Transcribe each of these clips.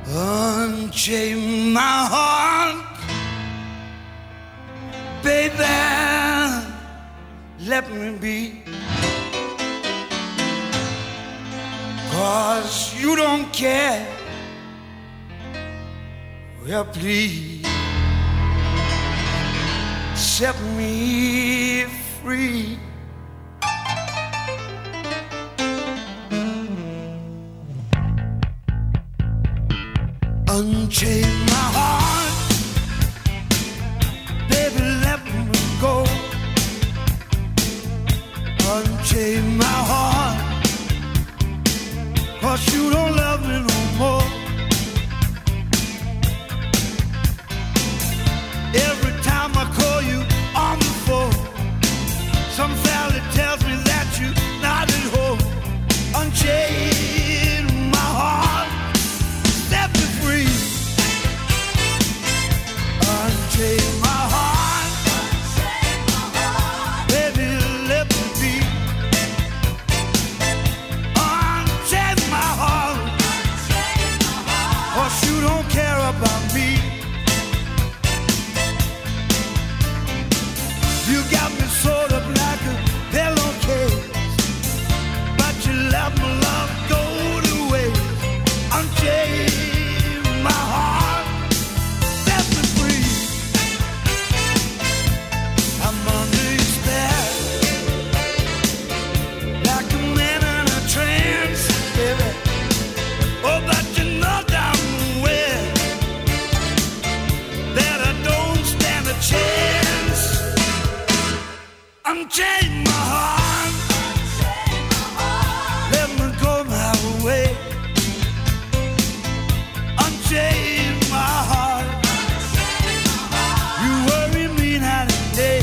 Unchain my heart, baby, let me be. 'Cause you don't care. Well, please set me free. Unchain my heart, baby, let me go. Unchain my heart, 'cause you don't love me no more. Every time I call you on the phone, some fella tells me that you're not at home. Unchain my heart, set me free. Unchain my heart, baby, let me be. Unchain my heart, 'cause you don't care about me. You got me sort of like a pillowcase, but you let my love go to waste. Unchain my heart, set me free. I'm under your spell, like a man in a trance, baby. Oh, but you know damn well that I don't stand a chance. Unchain my heart, let me go my way. Unchain my heart, you worry me night and day.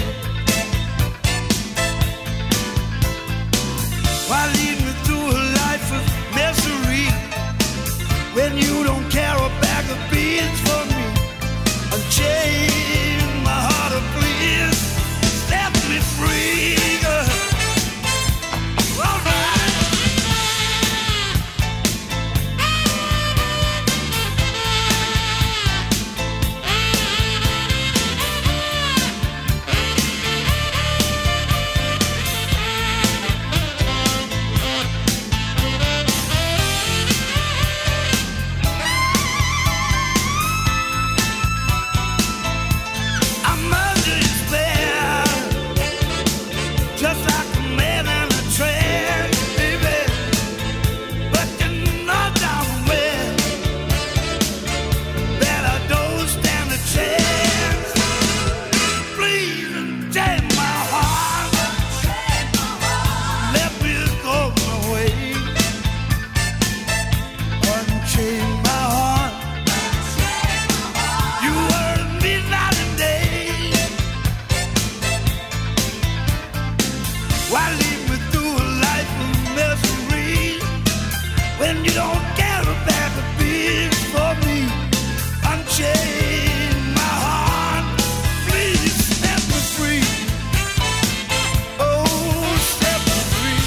Why lead me through a life of misery when you don't care a bag of beans for me? Unchain my heart, oh please, set me free. All right. I'm under your spell, just like a man in a trance, baby. But you know damn well that I don't stand a chance. Please unchain my heart, let me go my way. Unchain my heart, you worry me night and day. Why lead me through a life of misery when you don't care a bag of beans for me? Unchain my heart, please set me free. Oh, set me free.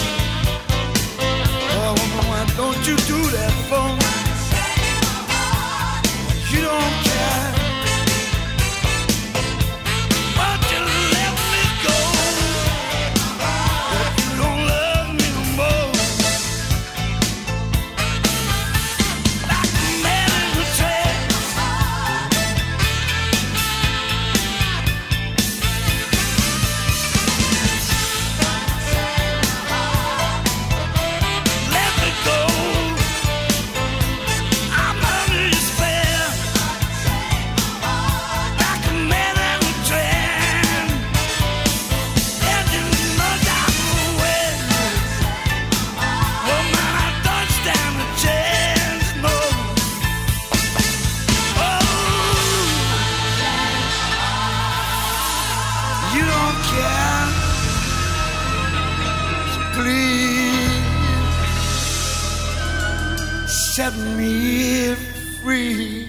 Oh, woman, why don't you do that for me? You don't care. Won't you let me go? If you don't love me no more, like a man in a trance. Let me go. I'm under your spell, like a man in a trance. And you know damn well, woman, I don't stand a chance, no. Oh, you don't care, so please set me free.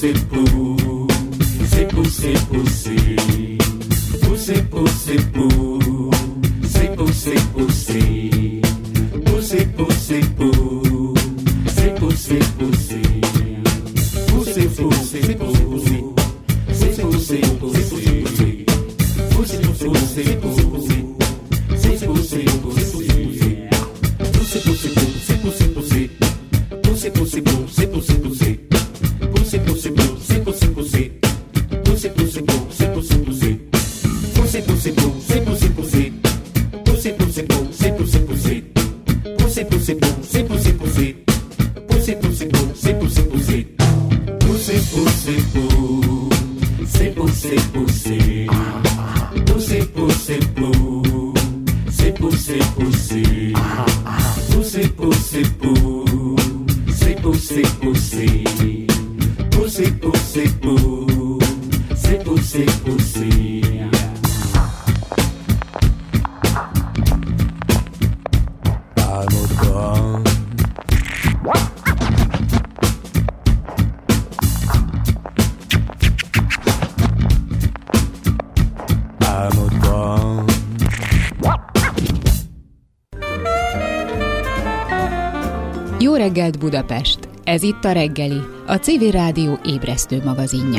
Jó reggelt Budapest! Ez itt a reggeli, a Civil Rádió ébresztő magazinja.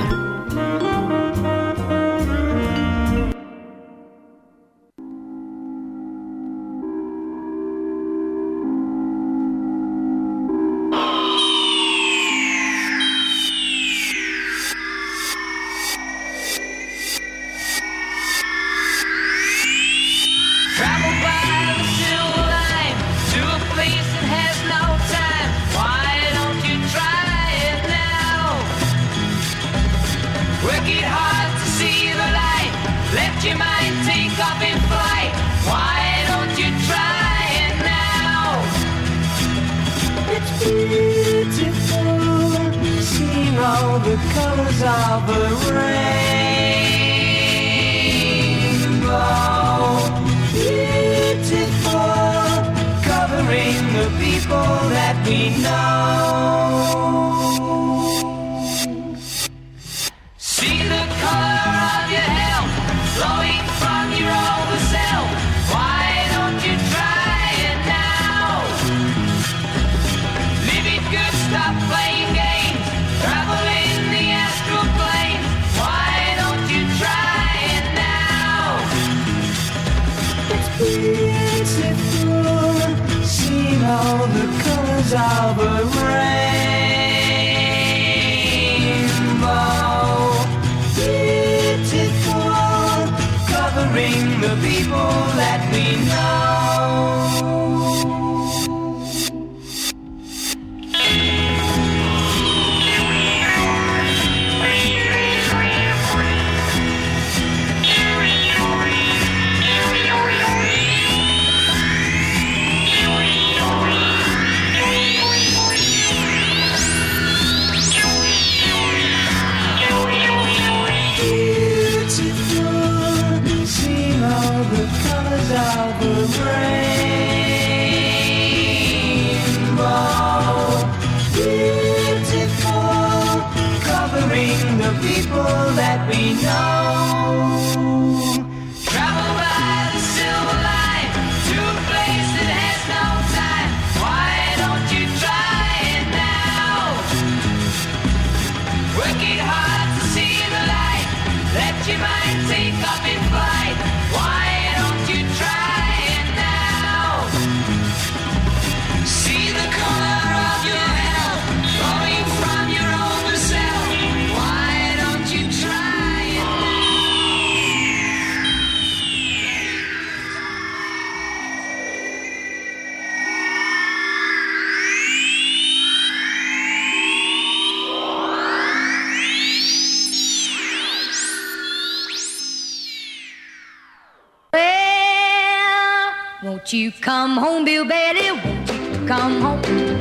Won't you come home, Bill Bailey? Won't you come home?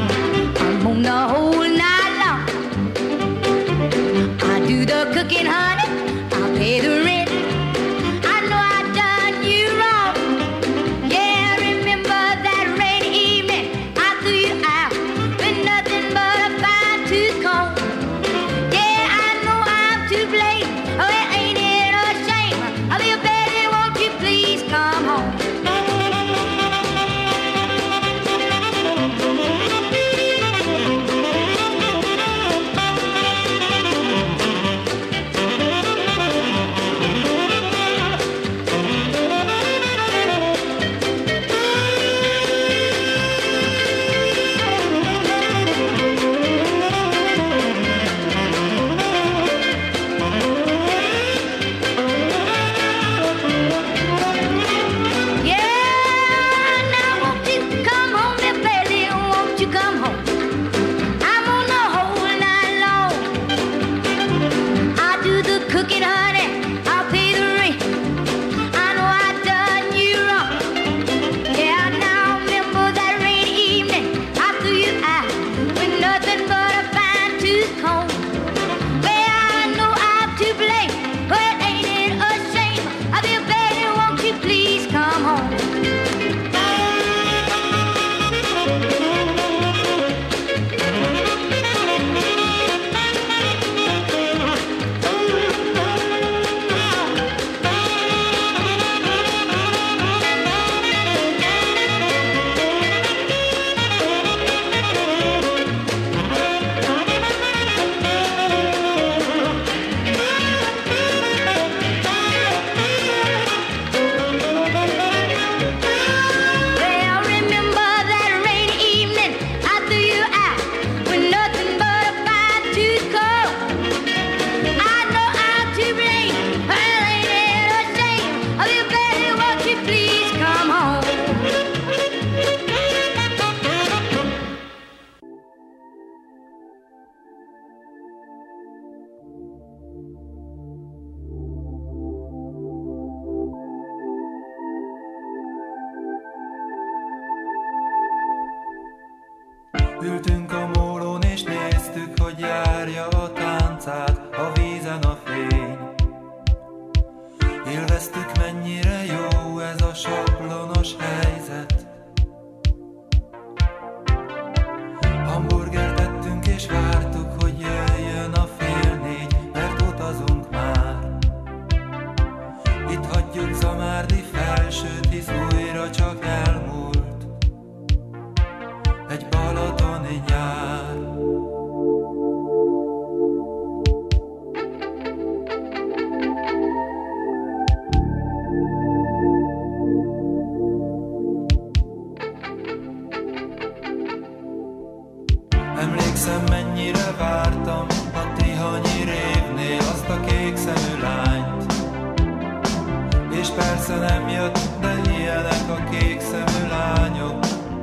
I'm home the whole night long. I do the cooking, honey. I pay the rent. I know I done you wrong. Yeah, remember that rainy evening I threw you out with nothing but a fine tooth comb. Yeah, I este vártam a Tihanyi révnél azt a kék szemű lányt. És persze nem jött, de ilyenek a kék szemű lányok.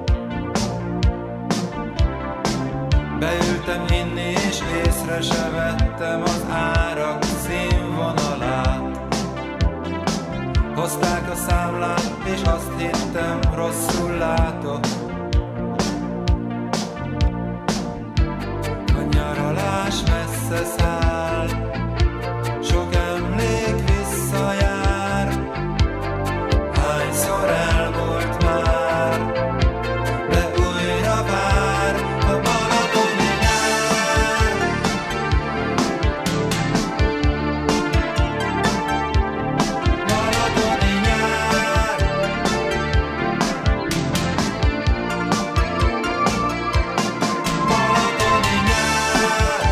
Beültem inni és észre se vettem az árak színvonalát. Hozták a számlát és azt hittem rosszul látok. A nyaralás messze száll, sok emlék visszajár. Hányszor elmúlt már, de újra vár a balatoni nyár. Balatoni nyár. Balatoni nyár.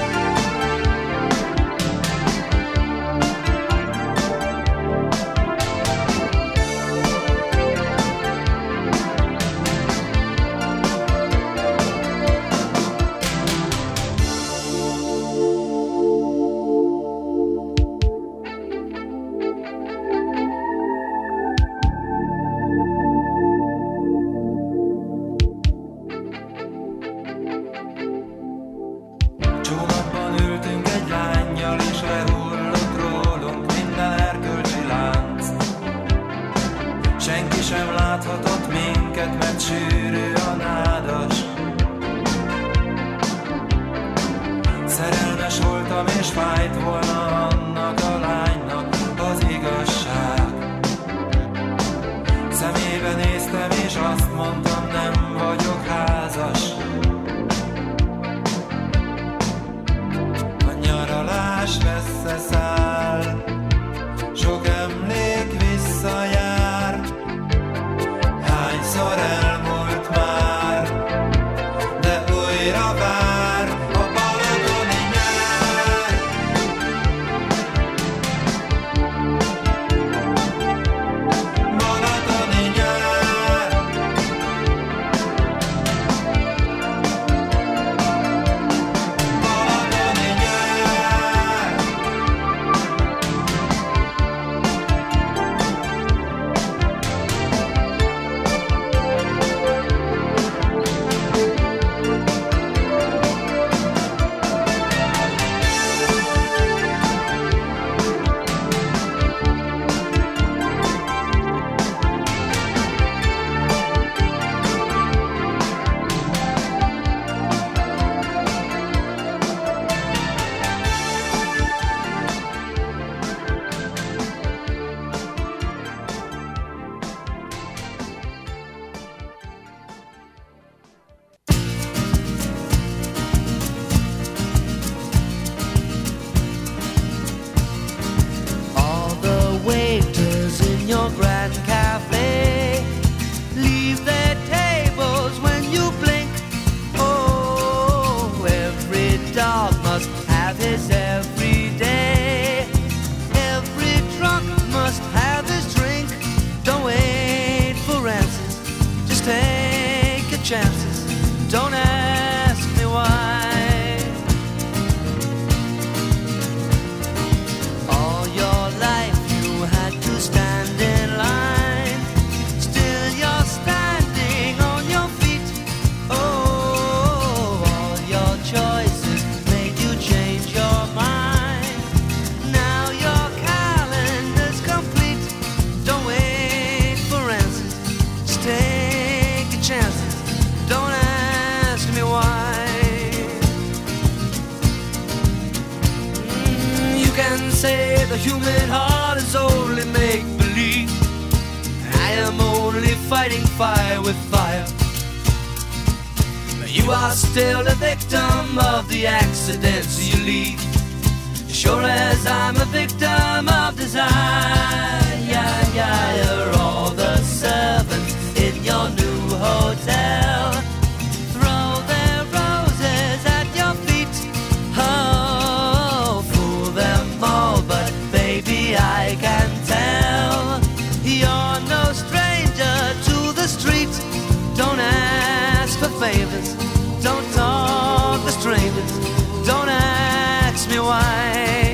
Csónakban ültünk egy lánnyal, és lehullott rólunk minden erkölcsi lánc. Senki sem láthatott minket, mert sűrű a nádas. Szerelmes voltam, és fájt volna annak a lánynak az igazság. Szemébe néztem, és azt mondtam, nem vagyok házas. A nyaralás messze száll, sok emlék visszajár. Hányszor elmúlt már, de újra vár a balatoni nyár. Balatoni nyár. Balatoni nyár. All the waiters in your grand cafe leave their tables when you blink. Oh, every dog must have his every day. Every drunk must have his drink. Don't wait for answers, just take your chances. Don't ask me why. All your life you had to stand in line. Still you're standing on your feet. Oh, all your choices made you change your mind. Now your calendar's complete. Don't wait for answers, just take your chances. Don't ask me why. You can say the human heart is only make-believe. I am only fighting fire with fire. But you are still the victim of the accidents you leave. Sure as I'm a victim of desire. You're all the servants in your new hotel. Throw their roses at your feet. Oh, fool them all, but baby, I can tell you're no stranger to the street. Don't ask for favors, don't talk to strangers. Don't ask me why.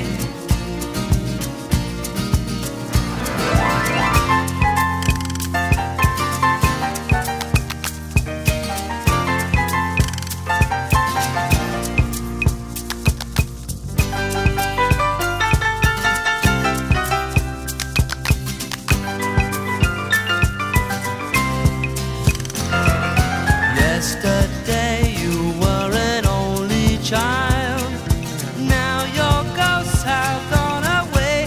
Yesterday you were an only child. Now your ghosts have gone away.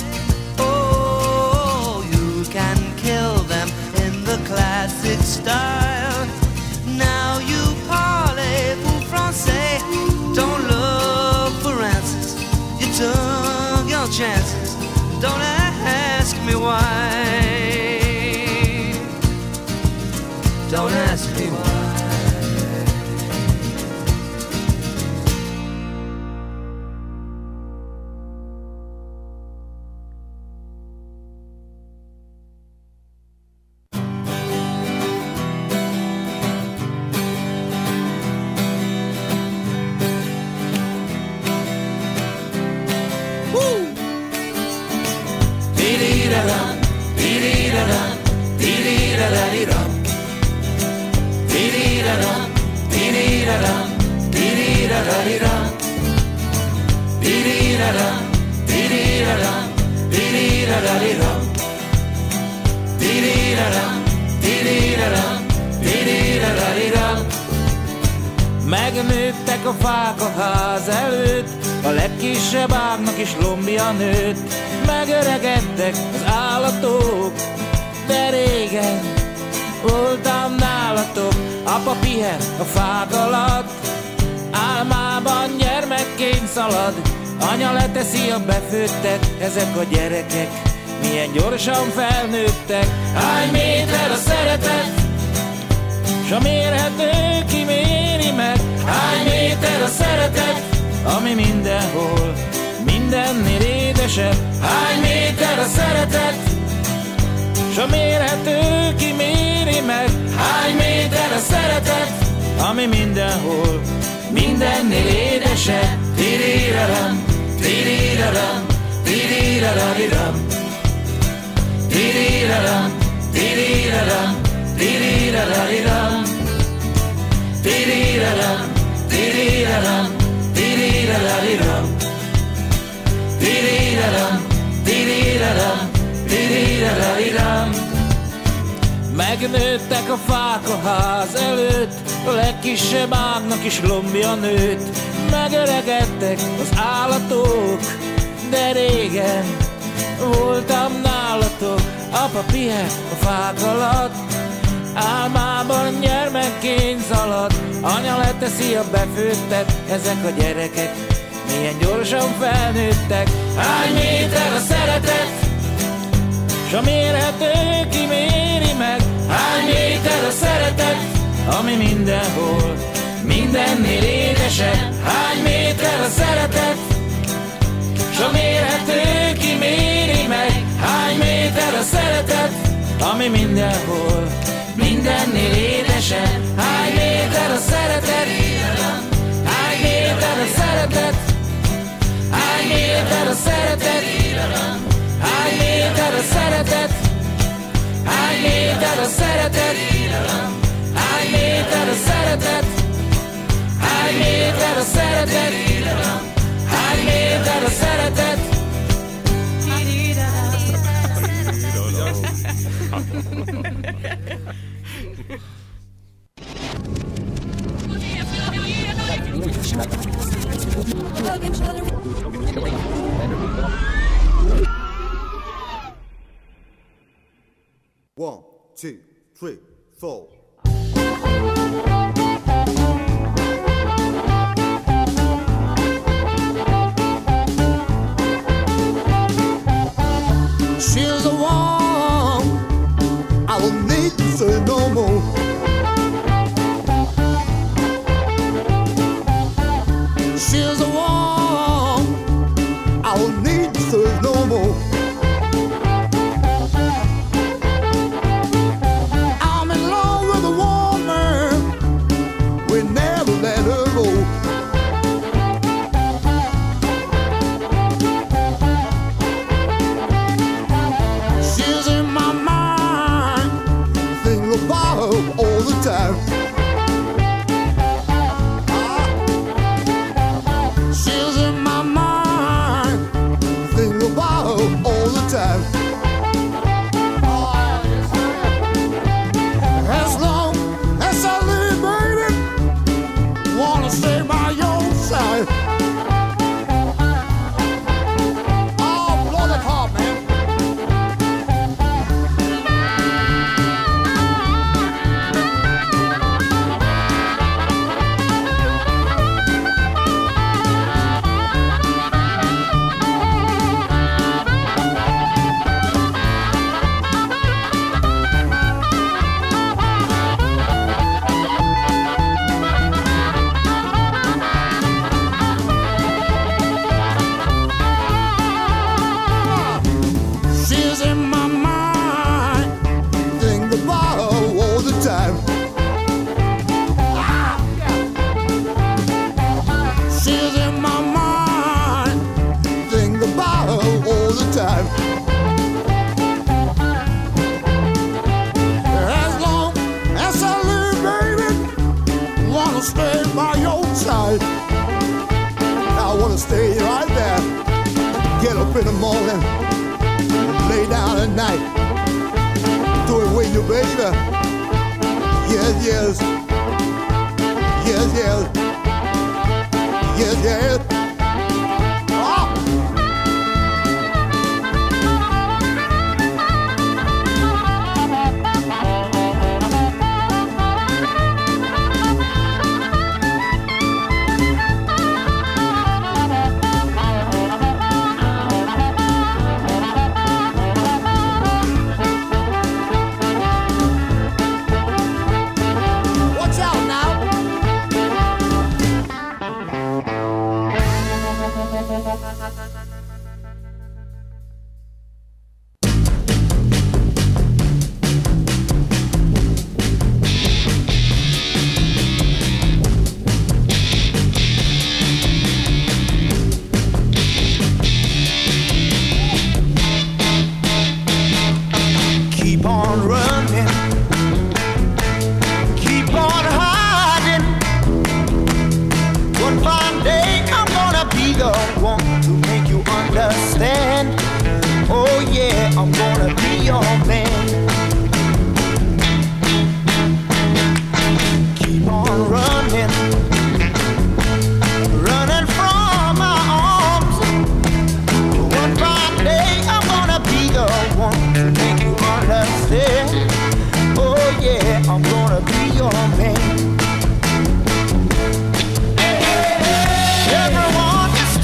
Oh, you can kill them in the classic style. Now you parlez-vous français. Don't look for answers. You took your chances. Don't ask me why. Don't ask me why. Megnőttek a fák a ház előtt, a legkisebb ágnak is lombja nőtt. Megöregedtek az állatok, de régen voltam nálatok. Apa pihen a fák alatt, álmában gyermekként szalad. Anya leteszi a befőttet, ezek a gyerekek milyen gyorsan felnőttek. Hány méter a szeretet, s a mérhető kiméri meg. Hány méter a szeretet, ami mindenhol, mindennél édesebb. Hány méter a szeretet, s a mérhető kiméri meg. Hány méter a szeretet, ami mindenhol, mindennél édesebb. Tiriraram, tiriraram, tirirarariram. Tiriraram, tiriraram, tirirarariram. Tiriraram, tiriraram, tirirarariram. Tiriraram, tiriraram, tirirarariram. Megnőttek a fák a ház előtt, a legkisebb ágnak is lombja nőtt. Megöregedtek az állatok, de régen voltam nálatok. Apa pihen a fák alatt, álmában gyermekként szalad. Anya leteszi a befőttet, ezek a gyerekek milyen gyorsan felnőttek. Hány méter a szeretet, s a mérhető kiméri meg. Hány méter a szeretet, ami mindenhol, mindennél édesebb. Hány méter a szeretet, s a mérhető kiméri meg. Hány méter a szeretet, ami mindenhol, mindennél édesebb. Hány méter a szeretet, hány méter a szeretet, hány méter a szeretet, hány méter a szeretet, hány méter a szeretet, hány méter a szeretet, hány méter a szeretet, hány méter a szeretet. One, two, three, four. She's the one I will need to say no more. She's the one I will need to say no more. I'm in love with a woman, we never let her go. She's in my mind, think about her all the time. As long as I live, baby, wanna stay by your side. I wanna stay right there. Get up in the morning, lay down at night. Do it with you, baby. Yes, yes. Yes, yes. Yes, yes. Oh. Watch out now. Keep on running, keep on hiding. One fine day I'm gonna be gone.